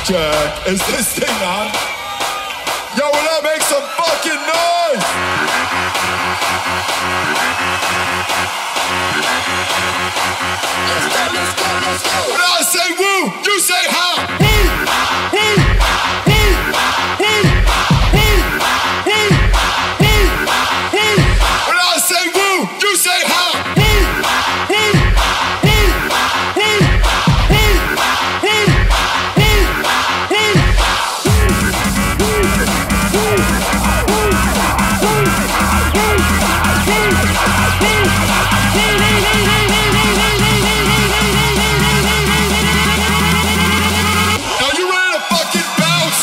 Check. Is this thing on? Yo, will I make some fucking noise? Let's go. When I say woo, you say ha. Woo, woo, woo, woo, woo, woo, woo, woo. When I say woo, you say ha. Woo, woo, woo, woo, woo, woo, Now you ready to fucking bounce?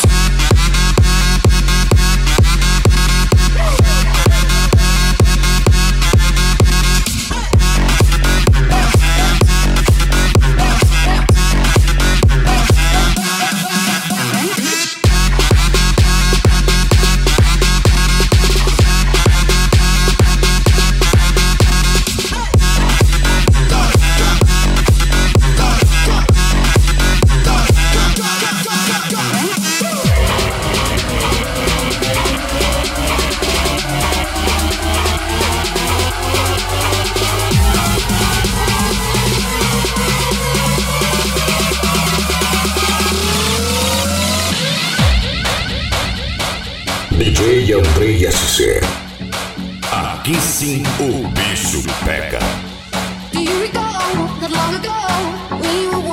DJ Andrei SC. Aqui sim o bicho pega. Do you recall that long ago we were